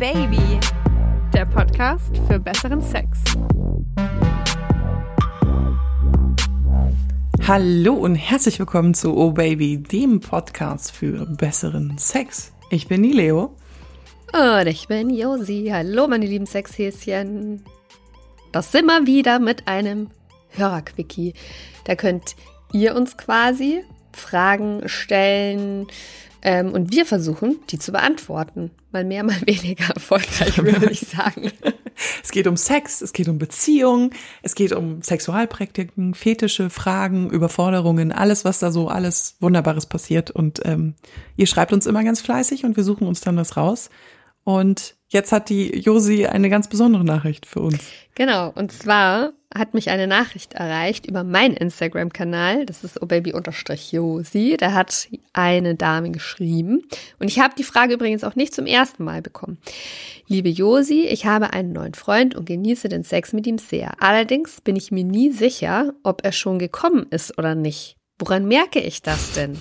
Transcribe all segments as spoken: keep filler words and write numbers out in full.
Baby, der Podcast für besseren Sex. Hallo und herzlich willkommen zu Oh Baby, dem Podcast für besseren Sex. Ich bin die Leo. Und ich bin Josi. Hallo meine lieben Sexhäschen. Das sind wir wieder mit einem Hörerquickie. Da könnt ihr uns quasi Fragen stellen ähm, und wir versuchen, die zu beantworten. Mal mehr, mal weniger erfolgreich, würde ich sagen. Es geht um Sex, es geht um Beziehungen, es geht um Sexualpraktiken, Fetische, Fragen, Überforderungen, alles, was da so alles Wunderbares passiert. Und ähm, ihr schreibt uns immer ganz fleißig und wir suchen uns dann was raus. Und jetzt hat die Josi eine ganz besondere Nachricht für uns. Genau, und zwar hat mich eine Nachricht erreicht über meinen Instagram-Kanal. Das ist obaby-josi. Da hat eine Dame geschrieben. Und ich habe die Frage übrigens auch nicht zum ersten Mal bekommen. Liebe Josi, ich habe einen neuen Freund und genieße den Sex mit ihm sehr. Allerdings bin ich mir nie sicher, ob er schon gekommen ist oder nicht. Woran merke ich das denn?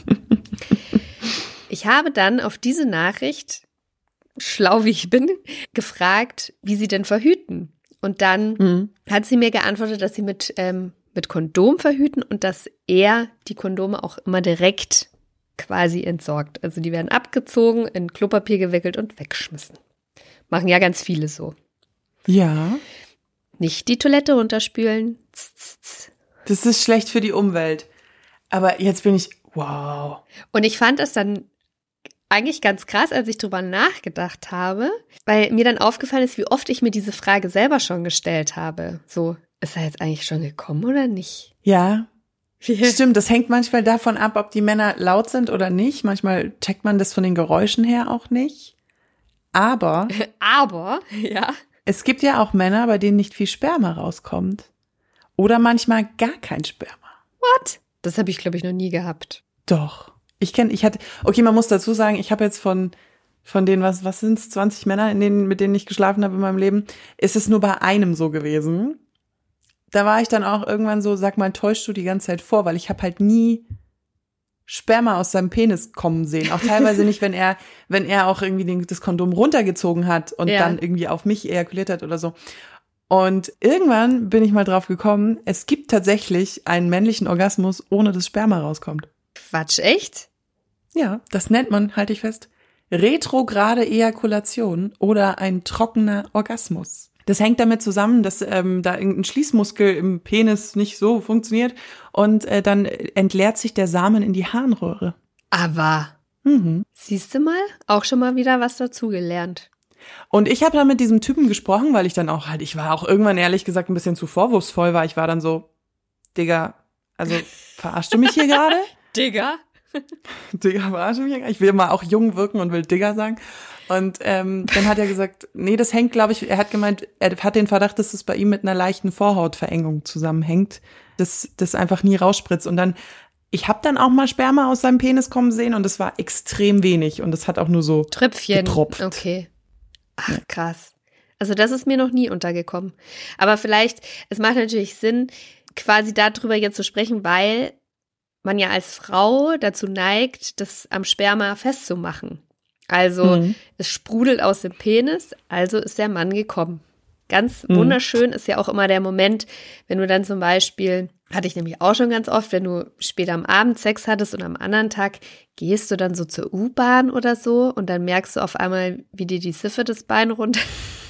Ich habe dann auf diese Nachricht, schlau wie ich bin, gefragt, wie sie denn verhüten. Und dann mhm. hat sie mir geantwortet, dass sie mit, ähm, mit Kondom verhüten und dass er die Kondome auch immer direkt quasi entsorgt. Also die werden abgezogen, in Klopapier gewickelt und weggeschmissen. Machen ja ganz viele so. Ja. Nicht die Toilette runterspülen. Tz, tz, tz. Das ist schlecht für die Umwelt. Aber jetzt bin ich, wow. Und ich fand das dann eigentlich ganz krass, als ich drüber nachgedacht habe, weil mir dann aufgefallen ist, wie oft ich mir diese Frage selber schon gestellt habe. So, ist er jetzt eigentlich schon gekommen oder nicht? Ja, stimmt. Das hängt manchmal davon ab, ob die Männer laut sind oder nicht. Manchmal checkt man das von den Geräuschen her auch nicht. Aber, Aber, ja. Es gibt ja auch Männer, bei denen nicht viel Sperma rauskommt. Oder manchmal gar kein Sperma. What? Das habe ich, glaube ich, noch nie gehabt. Doch. Ich kenne, ich hatte, okay, man muss dazu sagen, ich habe jetzt von von den, was was sind's, zwanzig Männer, in denen, mit denen ich geschlafen habe in meinem Leben, ist es nur bei einem so gewesen. Da war ich dann auch irgendwann so, sag mal, täuschst du die ganze Zeit vor, weil ich habe halt nie Sperma aus seinem Penis kommen sehen. Auch teilweise nicht, wenn er wenn er auch irgendwie den, das Kondom runtergezogen hat und ja. dann irgendwie auf mich ejakuliert hat oder so. Und irgendwann bin ich mal drauf gekommen, es gibt tatsächlich einen männlichen Orgasmus, ohne dass Sperma rauskommt. Quatsch, echt? Ja, das nennt man, halte ich fest, retrograde Ejakulation oder ein trockener Orgasmus. Das hängt damit zusammen, dass ähm, da irgendein Schließmuskel im Penis nicht so funktioniert und äh, dann entleert sich der Samen in die Harnröhre. Aber, mhm. siehst du mal, auch schon mal wieder was dazugelernt. Und ich habe dann mit diesem Typen gesprochen, weil ich dann auch halt, ich war auch irgendwann ehrlich gesagt ein bisschen zu vorwurfsvoll, weil ich war dann so, Digga, also verarschst du mich hier gerade? Digga? Digga, verarsche mich. Ich will mal auch jung wirken und will Digga sagen. Und ähm, dann hat er gesagt, nee, das hängt, glaube ich, er hat gemeint, er hat den Verdacht, dass es bei ihm mit einer leichten Vorhautverengung zusammenhängt, dass das einfach nie rausspritzt. Und dann, ich habe dann auch mal Sperma aus seinem Penis kommen sehen und es war extrem wenig und es hat auch nur so Tröpfchen. Getropft. Okay. Ach, krass. Also das ist mir noch nie untergekommen. Aber vielleicht, es macht natürlich Sinn, quasi darüber jetzt zu sprechen, weil man ja als Frau dazu neigt, das am Sperma festzumachen. Also mhm. es sprudelt aus dem Penis, also ist der Mann gekommen. Ganz mhm. wunderschön ist ja auch immer der Moment, wenn du dann zum Beispiel, hatte ich nämlich auch schon ganz oft, wenn du später am Abend Sex hattest und am anderen Tag gehst du dann so zur U-Bahn oder so und dann merkst du auf einmal, wie dir die Siffe das Bein runter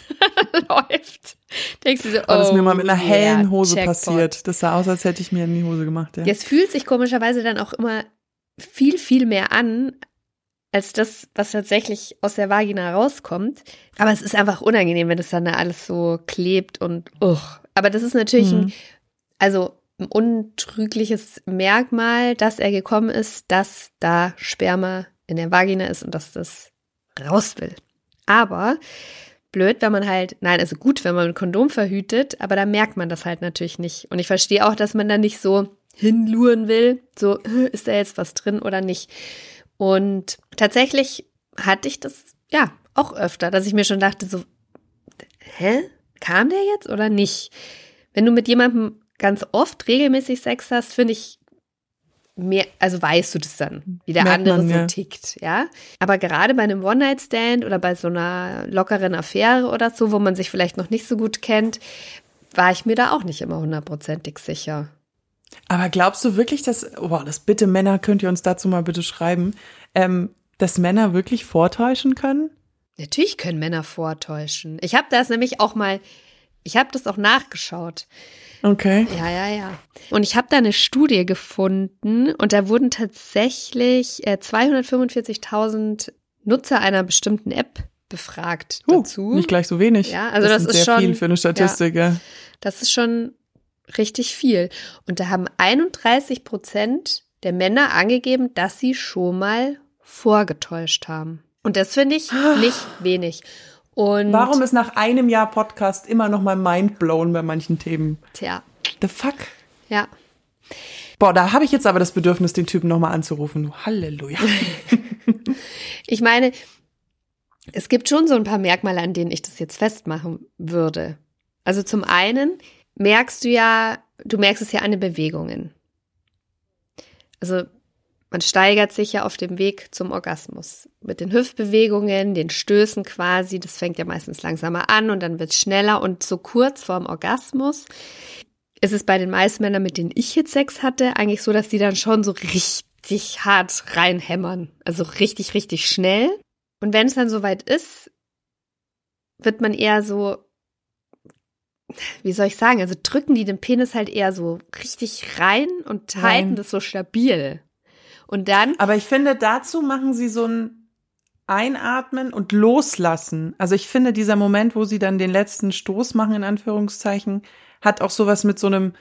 läuft. Denkst du so, oh, das ist mir mal mit einer hellen yeah, Hose Jackpot. passiert. Das sah aus, als hätte ich mir in die Hose gemacht. Ja. Es fühlt sich komischerweise dann auch immer viel, viel mehr an, als das, was tatsächlich aus der Vagina rauskommt. Aber es ist einfach unangenehm, wenn das dann da alles so klebt und uch. Aber das ist natürlich mhm. ein, also ein untrügliches Merkmal, dass er gekommen ist, dass da Sperma in der Vagina ist und dass das raus will. Aber blöd, wenn man halt, nein, also gut, wenn man mit Kondom verhütet, aber da merkt man das halt natürlich nicht. Und ich verstehe auch, dass man da nicht so hinluren will, so, ist da jetzt was drin oder nicht. Und tatsächlich hatte ich das, ja, auch öfter, dass ich mir schon dachte so, hä, kam der jetzt oder nicht? Wenn du mit jemandem ganz oft regelmäßig Sex hast, finde ich, mehr, also weißt du das dann, wie der Merkt andere man, so ja. tickt, ja. Aber gerade bei einem One-Night-Stand oder bei so einer lockeren Affäre oder so, wo man sich vielleicht noch nicht so gut kennt, war ich mir da auch nicht immer hundertprozentig sicher. Aber glaubst du wirklich, dass, boah, das bitte Männer, könnt ihr uns dazu mal bitte schreiben, ähm, dass Männer wirklich vortäuschen können? Natürlich können Männer vortäuschen. Ich habe das nämlich auch mal, ich habe das auch nachgeschaut. Okay. Ja, ja, ja. Und ich habe da eine Studie gefunden und da wurden tatsächlich äh, zweihundertfünfundvierzigtausend Nutzer einer bestimmten App befragt Uh, dazu. nicht gleich so wenig. Ja, also das, das ist ist sehr schon viel für eine Statistik, ja. ja. Das ist schon richtig viel. Und da haben einunddreißig Prozent der Männer angegeben, dass sie schon mal vorgetäuscht haben. Und das finde ich nicht wenig. Und warum ist nach einem Jahr Podcast immer noch mal mindblown bei manchen Themen? Tja. The fuck? Ja. Boah, da habe ich jetzt aber das Bedürfnis, den Typen noch mal anzurufen. Halleluja. Ich meine, es gibt schon so ein paar Merkmale, an denen ich das jetzt festmachen würde. Also zum einen merkst du ja, du merkst es ja an den Bewegungen. Also man steigert sich ja auf dem Weg zum Orgasmus. Mit den Hüftbewegungen, den Stößen quasi, das fängt ja meistens langsamer an und dann wird es schneller. Und so kurz vorm Orgasmus ist es bei den meisten Männern, mit denen ich jetzt Sex hatte, eigentlich so, dass die dann schon so richtig hart reinhämmern. Also richtig, richtig schnell. Und wenn es dann soweit ist, wird man eher so, wie soll ich sagen, also drücken die den Penis halt eher so richtig rein und halten Rein. das so stabil. Und dann, Aber ich finde, dazu machen sie so ein Einatmen und Loslassen. Also ich finde, dieser Moment, wo sie dann den letzten Stoß machen, in Anführungszeichen, hat auch sowas mit so einem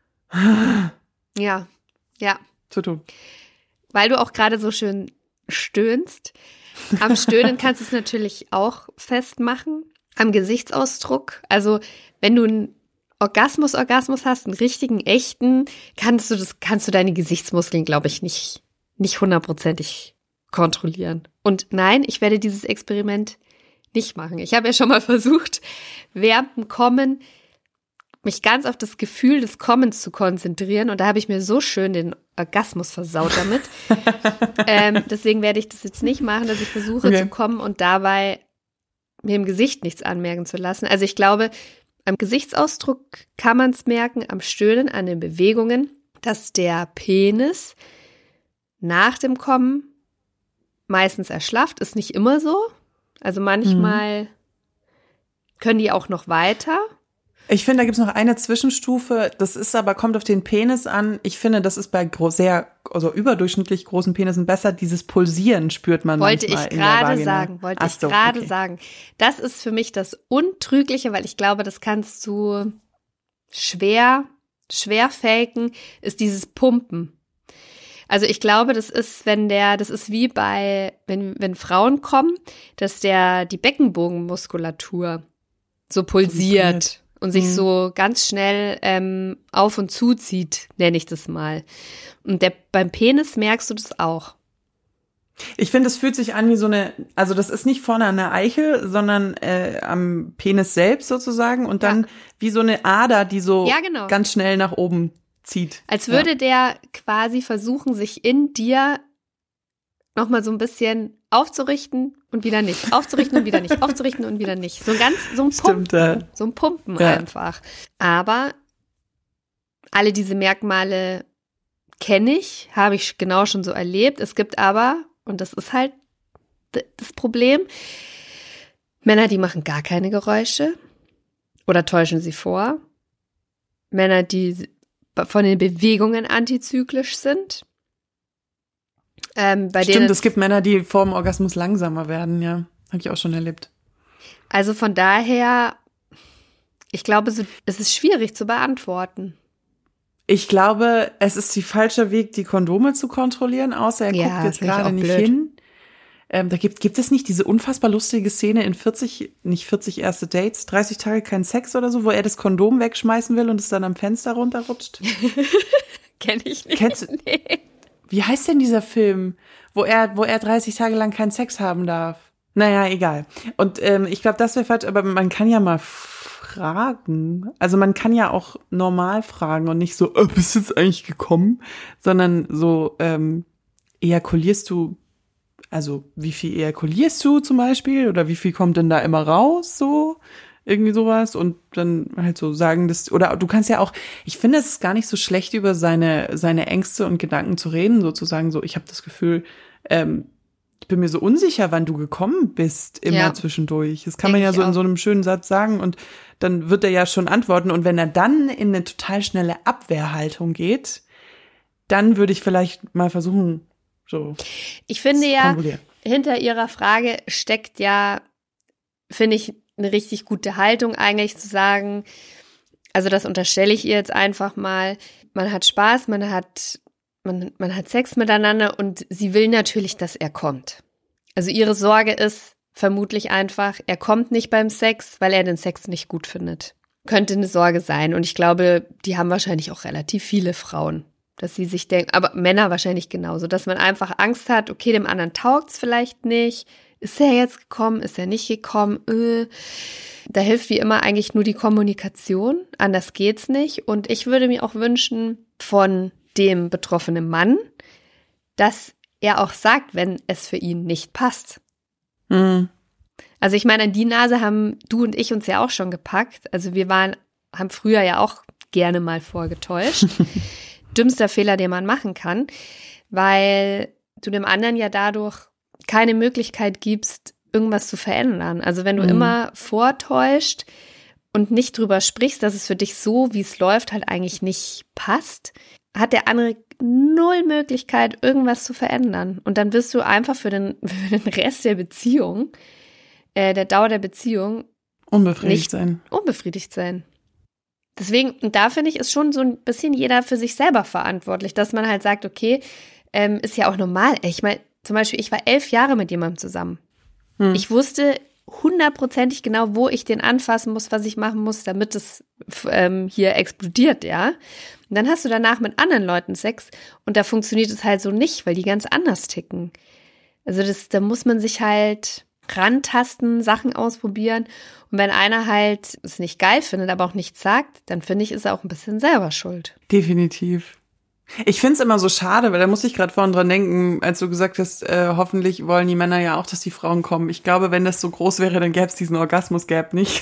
ja, ja, zu tun. weil du auch gerade so schön stöhnst. Am Stöhnen kannst du es natürlich auch festmachen. Am Gesichtsausdruck. Also wenn du einen Orgasmus, Orgasmus hast, einen richtigen, echten, kannst du das, kannst du deine Gesichtsmuskeln, glaube ich, nicht, nicht hundertprozentig kontrollieren. Und nein, ich werde dieses Experiment nicht machen. Ich habe ja schon mal versucht, während dem Kommen mich ganz auf das Gefühl des Kommens zu konzentrieren. Und da habe ich mir so schön den Orgasmus versaut damit. ähm, deswegen werde ich das jetzt nicht machen, dass ich versuche Okay. zu kommen und dabei mir im Gesicht nichts anmerken zu lassen. Also ich glaube, am Gesichtsausdruck kann man es merken, am Stöhnen, an den Bewegungen, dass der Penis nach dem Kommen meistens erschlafft. Ist nicht immer so. Also manchmal mhm. können die auch noch weiter. Ich finde, da gibt es noch eine Zwischenstufe. Das ist aber, kommt auf den Penis an. Ich finde, das ist bei gro- sehr, also überdurchschnittlich großen Penissen besser. Dieses Pulsieren spürt man Wollte manchmal ich in der gerade Vagina. sagen, wollte Ach ich so, gerade okay. sagen. Das ist für mich das Untrügliche, weil ich glaube, das kannst du schwer, schwer faken, ist dieses Pumpen. Also ich glaube, das ist, wenn der, das ist wie bei, wenn, wenn Frauen kommen, dass der, die Beckenbogenmuskulatur so pulsiert und sich Mhm. so ganz schnell ähm, auf und zuzieht, nenne ich das mal. Und der, beim Penis merkst du das auch. Ich finde, es fühlt sich an wie so eine, also das ist nicht vorne an der Eichel, sondern äh, am Penis selbst sozusagen und dann Ja. wie so eine Ader, die so Ja, genau. ganz schnell nach oben zieht. Als würde ja. der quasi versuchen, sich in dir nochmal so ein bisschen aufzurichten und wieder nicht. Aufzurichten und wieder nicht. Aufzurichten und wieder nicht. So ein ganz, so ein Pumpen. Stimmt, ja. So ein Pumpen Ja. einfach. Aber alle diese Merkmale kenne ich, habe ich genau schon so erlebt. Es gibt aber, und das ist halt d- das Problem, Männer, die machen gar keine Geräusche oder täuschen sie vor. Männer, die von den Bewegungen antizyklisch sind. Ähm, bei Stimmt, denen, es gibt Männer, die vor dem Orgasmus langsamer werden, ja. Habe ich auch schon erlebt. also von daher, ich glaube, so- es ist schwierig zu beantworten. Ich glaube, es ist die falsche Weg, die Kondome zu kontrollieren, außer er Ja, guckt jetzt das finde ich gerade auch nicht blöd. hin. Ähm, da gibt, gibt es nicht diese unfassbar lustige Szene in vierzig, nicht vierzig erste Dates, dreißig Tage kein Sex oder so, wo er das Kondom wegschmeißen will und es dann am Fenster runterrutscht? Kenn ich nicht. Kennst du- Nee. Wie heißt denn dieser Film, wo er, wo er dreißig Tage lang keinen Sex haben darf? Naja, egal. Und ähm, ich glaube, das wäre falsch, aber man kann ja mal f- fragen? Also man kann ja auch normal fragen und nicht so, oh, bist du jetzt eigentlich gekommen? Sondern so, ähm, ejakulierst du, also wie viel ejakulierst du zum Beispiel? Oder wie viel kommt denn da immer raus so? Irgendwie sowas und dann halt so sagen, dass, oder du kannst ja auch, ich finde, es ist gar nicht so schlecht, über seine seine Ängste und Gedanken zu reden, sozusagen so, ich habe das Gefühl, ähm, ich bin mir so unsicher, wann du gekommen bist, immer Ja. zwischendurch. Das kann Denk man ja ich so in auch. so einem schönen Satz sagen und dann wird er ja schon antworten und wenn er dann in eine total schnelle Abwehrhaltung geht, dann würde ich vielleicht mal versuchen, so Ich finde zu ja, kontrollieren. hinter ihrer Frage steckt ja, finde ich, eine richtig gute Haltung eigentlich zu sagen, also das unterstelle ich ihr jetzt einfach mal, man hat Spaß, man hat, man, man hat Sex miteinander und sie will natürlich, dass er kommt. Also ihre Sorge ist vermutlich einfach, er kommt nicht beim Sex, weil er den Sex nicht gut findet. Könnte eine Sorge sein und ich glaube, die haben wahrscheinlich auch relativ viele Frauen, dass sie sich denken, aber Männer wahrscheinlich genauso, dass man einfach Angst hat, okay, dem anderen taugt's vielleicht nicht. Ist er jetzt gekommen? Ist er nicht gekommen? Äh. Da hilft wie immer eigentlich nur die Kommunikation. Anders geht's nicht. Und ich würde mir auch wünschen von dem betroffenen Mann, dass er auch sagt, wenn es für ihn nicht passt. Mhm. Also ich meine, an die Nase haben du und ich uns ja auch schon gepackt. Also wir waren, haben früher ja auch gerne mal vorgetäuscht. Dümmster Fehler, den man machen kann, weil du dem anderen ja dadurch keine Möglichkeit gibst, irgendwas zu verändern. Also wenn du Mhm. immer vortäuscht und nicht drüber sprichst, dass es für dich so, wie es läuft, halt eigentlich nicht passt, hat der andere null Möglichkeit, irgendwas zu verändern. Und dann wirst du einfach für den, für den Rest der Beziehung, äh, der Dauer der Beziehung, Unbefriedigt Nicht- sein. unbefriedigt sein. Deswegen, und da finde ich, ist schon so ein bisschen jeder für sich selber verantwortlich, dass man halt sagt, okay, ähm, ist ja auch normal. Ich meine, zum Beispiel, ich war elf Jahre mit jemandem zusammen. Hm. Ich wusste hundertprozentig genau, wo ich den anfassen muss, was ich machen muss, damit es f- ähm, hier explodiert, ja. Und dann hast du danach mit anderen Leuten Sex und da funktioniert es halt so nicht, weil die ganz anders ticken. Also das, da muss man sich halt rantasten, Sachen ausprobieren. Und wenn einer halt es nicht geil findet, aber auch nichts sagt, dann finde ich, ist er auch ein bisschen selber schuld. Definitiv. Ich find's immer so schade, weil da muss ich gerade vorhin dran denken, als du gesagt hast, äh, hoffentlich wollen die Männer ja auch, dass die Frauen kommen. Ich glaube, wenn das so groß wäre, dann gäbe es diesen Orgasmus-Gap nicht.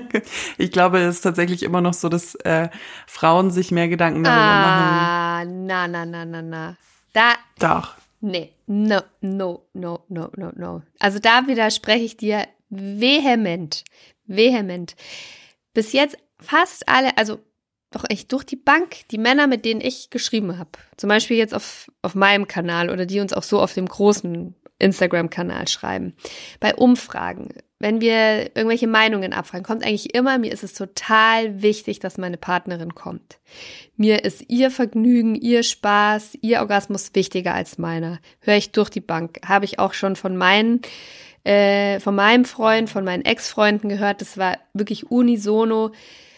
Ich glaube, es ist tatsächlich immer noch so, dass äh, Frauen sich mehr Gedanken darüber machen. Ah, na, na, na, na, na. Da, Doch. nee, no, no, no, no, no, no. Also da widerspreche ich dir vehement, vehement. Bis jetzt fast alle, also doch echt durch die Bank, die Männer, mit denen ich geschrieben habe, zum Beispiel jetzt auf, auf meinem Kanal oder die uns auch so auf dem großen Instagram-Kanal schreiben, bei Umfragen, wenn wir irgendwelche Meinungen abfragen, kommt eigentlich immer, mir ist es total wichtig, dass meine Partnerin kommt. Mir ist ihr Vergnügen, ihr Spaß, ihr Orgasmus wichtiger als meiner. Höre ich durch die Bank. Habe ich auch schon von meinen, äh, von meinem Freund, von meinen Ex-Freunden gehört. Das war wirklich unisono.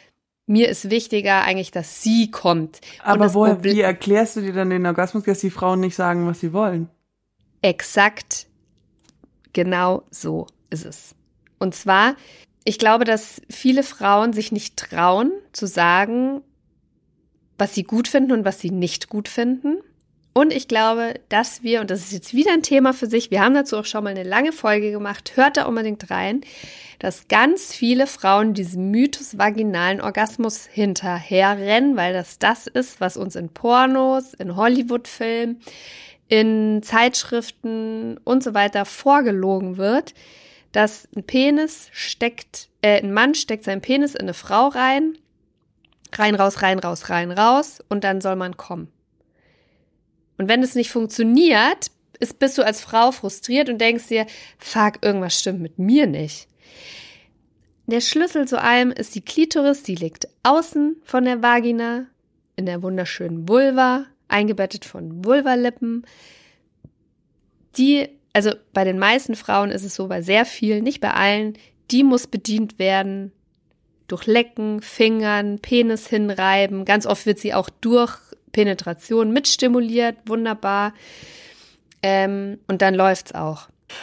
Mir ist wichtiger eigentlich, dass sie kommt. Und Aber das woher, Problem- wie erklärst du dir dann den Orgasmus, dass die Frauen nicht sagen, was sie wollen? Exakt genau so ist es. Und zwar, ich glaube, dass viele Frauen sich nicht trauen zu sagen, was sie gut finden und was sie nicht gut finden. Und ich glaube, dass wir, und das ist jetzt wieder ein Thema für sich, wir haben dazu auch schon mal eine lange Folge gemacht, hört da unbedingt rein, dass ganz viele Frauen diesem Mythos vaginalen Orgasmus hinterherrennen, weil das das ist, was uns in Pornos, in Hollywood-Filmen, in Zeitschriften und so weiter vorgelogen wird, dass ein Penis steckt, äh, ein Mann steckt seinen Penis in eine Frau rein, rein, raus, rein, raus, rein, raus und dann soll man kommen. Und wenn es nicht funktioniert, ist, bist du als Frau frustriert und denkst dir, fuck, irgendwas stimmt mit mir nicht. Der Schlüssel zu allem ist die Klitoris, die liegt außen von der Vagina, in der wunderschönen Vulva, eingebettet von Vulvalippen. Die, also bei den meisten Frauen ist es so, bei sehr vielen, nicht bei allen, die muss bedient werden durch Lecken, Fingern, Penis hinreiben. Ganz oft wird sie auch durch Penetration mitstimuliert, wunderbar. Ähm, und dann läuft's auch.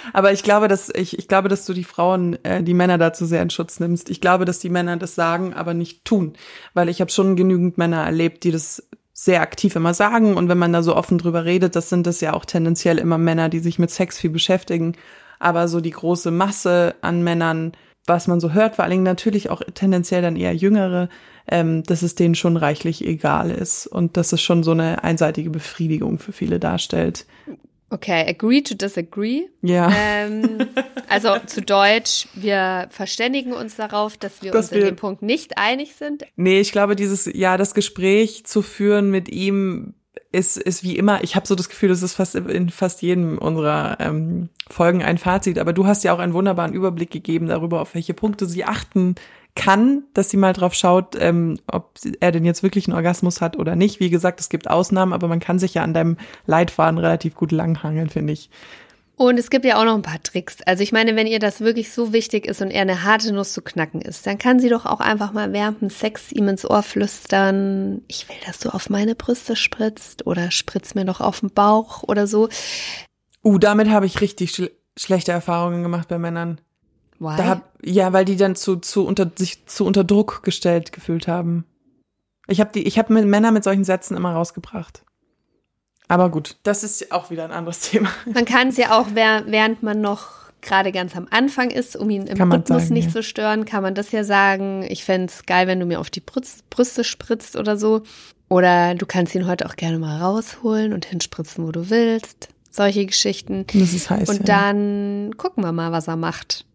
Aber ich glaube, dass ich, ich glaube, dass du die Frauen, äh, die Männer dazu sehr in Schutz nimmst. Ich glaube, dass die Männer das sagen, aber nicht tun. Weil ich habe schon genügend Männer erlebt, die das sehr aktiv immer sagen. Und wenn man da so offen drüber redet, das sind das ja auch tendenziell immer Männer, die sich mit Sex viel beschäftigen. Aber so die große Masse an Männern, was man so hört, vor allen Dingen natürlich auch tendenziell dann eher Jüngere, ähm, dass es denen schon reichlich egal ist und dass es schon so eine einseitige Befriedigung für viele darstellt. Okay, agree to disagree. Ja. Ähm, also zu Deutsch, wir verständigen uns darauf, dass wir dass uns in wir, dem Punkt nicht einig sind. Nee, ich glaube, dieses, ja, das Gespräch zu führen mit ihm ist, ist wie immer, ich habe so das Gefühl, das ist fast in fast jedem unserer ähm, Folgen ein Fazit, aber du hast ja auch einen wunderbaren Überblick gegeben darüber, auf welche Punkte sie achten kann, dass sie mal drauf schaut, ähm, ob er denn jetzt wirklich einen Orgasmus hat oder nicht. Wie gesagt, es gibt Ausnahmen, aber man kann sich ja an deinem Leitfaden relativ gut langhangeln, finde ich. Und es gibt ja auch noch ein paar Tricks. Also ich meine, wenn ihr das wirklich so wichtig ist und er eine harte Nuss zu knacken ist, dann kann sie doch auch einfach mal während dem Sex ihm ins Ohr flüstern, ich will, dass du auf meine Brüste spritzt oder spritz mir doch auf den Bauch oder so. Uh, damit habe ich richtig schl- schlechte Erfahrungen gemacht bei Männern. Why? Da hab, ja, weil die dann zu, zu unter, sich zu unter Druck gestellt gefühlt haben. Ich habe die, ich habe mit Männer mit solchen Sätzen immer rausgebracht. Aber gut, das ist auch wieder ein anderes Thema. Man kann es ja auch, während man noch gerade ganz am Anfang ist, um ihn im Rhythmus sagen, nicht ja. zu stören, kann man das ja sagen. Ich fände es geil, wenn du mir auf die Brüste spritzt oder so. Oder du kannst ihn heute auch gerne mal rausholen und hinspritzen, wo du willst. Solche Geschichten. Das ist heiß. Und ja. dann gucken wir mal, was er macht.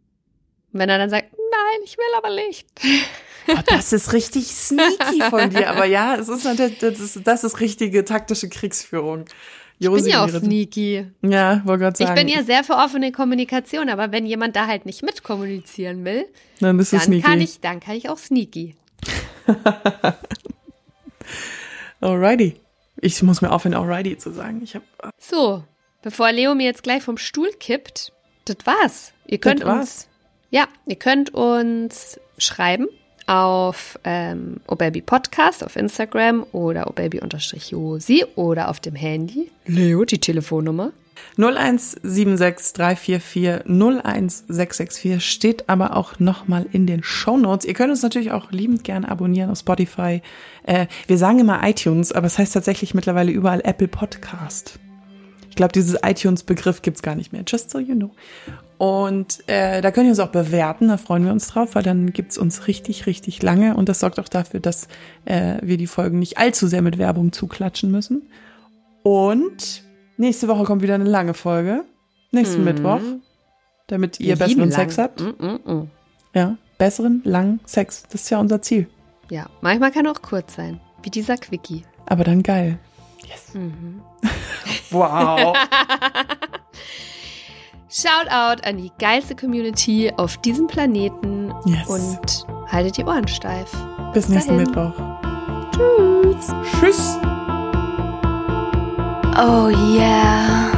Und wenn er dann sagt, nein, ich will aber nicht. Oh, das ist richtig sneaky von dir. Aber ja, es ist das ist, das ist richtige taktische Kriegsführung. Josi, ich bin ja auch sneaky. Ja, wollte gerade sagen. Ich bin ja sehr für offene Kommunikation, aber wenn jemand da halt nicht mitkommunizieren will, dann, bist du dann, sneaky. Kann ich, dann kann ich auch sneaky. Alrighty. Ich muss mir aufhören, alrighty zu sagen. Ich hab, so, bevor Leo mir jetzt gleich vom Stuhl kippt, das war's. Ihr könnt das uns, war's. ja, ihr könnt uns schreiben auf ähm, obaby Podcast auf Instagram oder obaby-josi oder auf dem Handy. Leo, die Telefonnummer. null eins sieben sechs drei vier vier null eins sechs sechs vier steht aber auch nochmal in den Shownotes. Ihr könnt uns natürlich auch liebend gerne abonnieren auf Spotify. Äh, wir sagen immer iTunes, aber es heißt tatsächlich mittlerweile überall Apple Podcast. Ich glaube, dieses iTunes-Begriff gibt's gar nicht mehr. Just so you know. Und äh, da könnt ihr uns auch bewerten, da freuen wir uns drauf, weil dann gibt's uns richtig, richtig lange. Und das sorgt auch dafür, dass äh, wir die Folgen nicht allzu sehr mit Werbung zuklatschen müssen. Und nächste Woche kommt wieder eine lange Folge. Nächsten mm. Mittwoch. Damit ihr wir besseren Sex lang. habt. Mm, mm, mm. Ja, besseren, langen Sex. Das ist ja unser Ziel. Ja, manchmal kann er auch kurz sein. Wie dieser Quickie. Aber dann geil. Yes. Mhm. Wow. Shoutout an die geilste Community auf diesem Planeten. Yes. Und haltet die Ohren steif. Bis, Bis nächsten dahin. Mittwoch. Tschüss. Tschüss. Oh yeah.